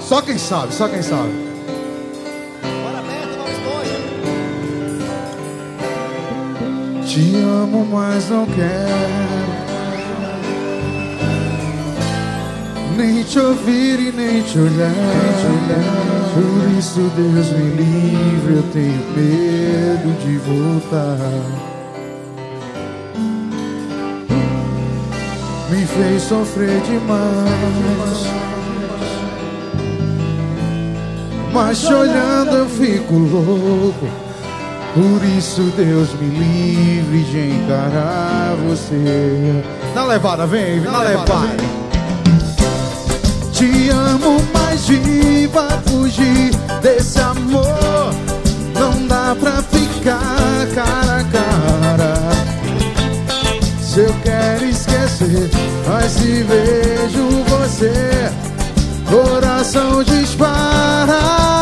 Só quem sabe, só quem sabe. Bora aberta, Bob Esponja. Te amo, mas não quero nem te ouvir e nem te olhar. Por isso, Deus me livre, eu tenho medo de voltar. Me fez sofrer demais, mas te olhando eu fico louco. Por isso, Deus me livre de encarar você. Na levada, vem, na levada. Te amo, mas viva fugir desse amor. Não dá pra ficar cara a cara. Se eu quero esquecer, mas se vejo você, coração dispara.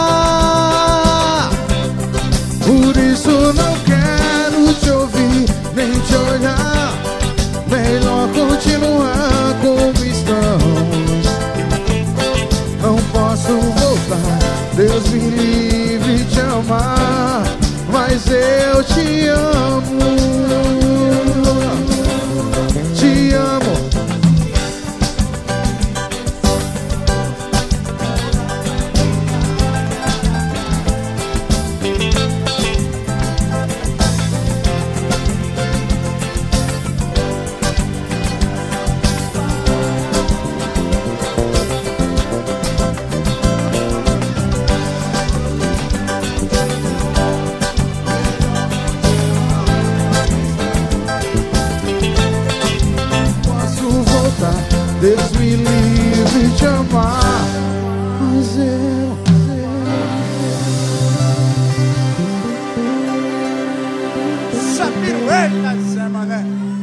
Por isso não quero te ouvir, nem te olhar. Melhor continuar como estamos. Não posso voltar, Deus me livre de amar, mas eu te amo. Te amo. Deus me livre de amar, mas eu... Essa pirueta, Zé Mané.